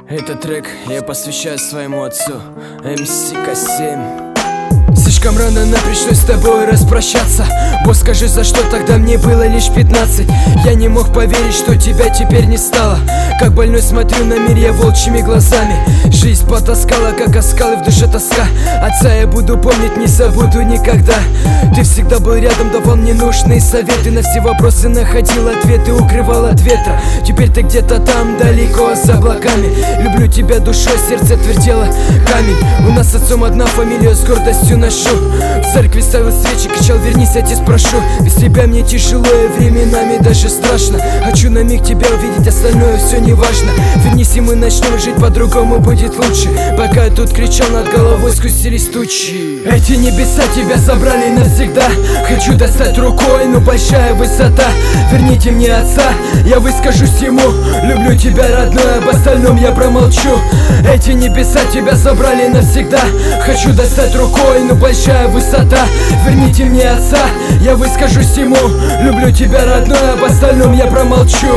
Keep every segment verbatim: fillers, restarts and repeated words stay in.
Этот трек я посвящаю своему отцу, эм си ка семь. Слишком рано нам пришлось с тобой распрощаться. Босс, скажи, за что тогда мне было лишь пятнадцать? Я не мог поверить, что тебя теперь не стало. Как больной смотрю на мир я волчьими глазами. Жизнь потаскала, как оскалы, в душе тоска. Отца я буду помнить, не забуду никогда. Ты всегда был рядом, давал мне нужные советы. На все вопросы находил ответы, укрывал от ветра. Теперь ты где-то там, далеко, за облаками. Люблю тебя душой, сердце твердело камень. У нас с отцом одна фамилия, с гордостью ношу. В церкви ставил свечи, кричал: вернись, отец, прошу. Без тебя мне тяжело и временами даже страшно. Хочу на миг тебя увидеть, остальное все не важно. Вернись, и мы начнем жить по-другому, будет лучше. Пока я тут кричал, над головой скусились тучи. Эти небеса тебя забрали навсегда. Хочу достать рукой, но большая высота. Верните мне отца, я выскажусь ему. Люблю тебя, родной, об остальном я промолчу. Эти небеса тебя забрали навсегда. Хочу достать рукой, но большая высота. Верните мне отца, я выскажусь ему. Люблю тебя, родной, об остальном я промолчу.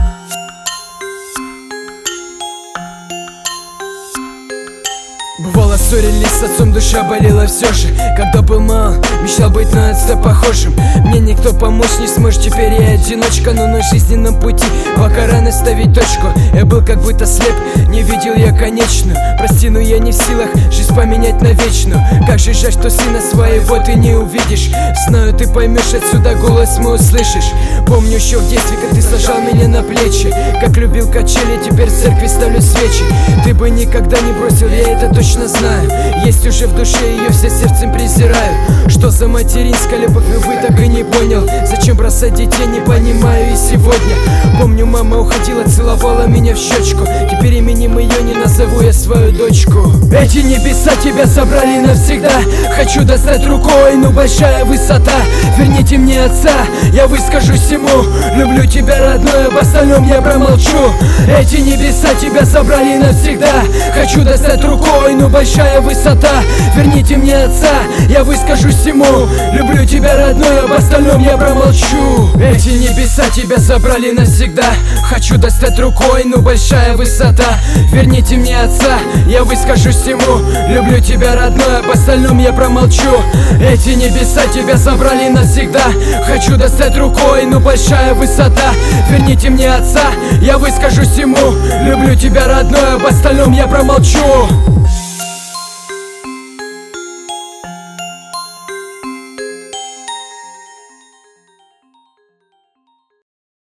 Бывало, ссорились с отцом, душа болела все же. Когда был мал, мечтал быть на отца похожим. Мне никто помочь не сможет, теперь я одиночка. Но на жизненном пути пока рано ставить точку. Я был как будто слеп, не видел я конечную. Прости, но я не в силах жизнь поменять на вечную. Как же жаль, что сына своего ты не увидишь. Знаю, ты поймешь, отсюда голос мой услышишь. Помню еще в детстве, как ты сажал меня на плечи. Как любил качели, теперь в церкви ставлю свечи. Ты бы никогда не бросил, я это точно знаю. Есть уже в душе, ее все сердцем презираю. Что за материнская любовь, увы, так и не понял. Зачем бросать детей, не понимаю и сегодня. Помню, мама уходила, целовала меня в щечку. Теперь именем ее не назову я свою дочку. Эти небеса тебя забрали навсегда. Хочу достать рукой, но большая высота. Верните мне отца, я выскажусь ему. Люблю тебя, родной, об остальном я промолчу. Эти небеса тебя забрали навсегда. Хочу достать рукой, но большая высота. Верните мне отца, я выскажусь ему. Люблю тебя, родной, об остальном я промолчу. Эти небеса тебя забрали навсегда. Хочу достать рукой, но большая высота. Верните мне отца, я выскажусь ему. Люблю тебя, родной, об остальном я промолчу. Эти небеса тебя забрали навсегда. Хочу достать рукой, но большая высота. Верните мне отца, я выскажусь ему. Люблю тебя, родной, об остальном я промолчу.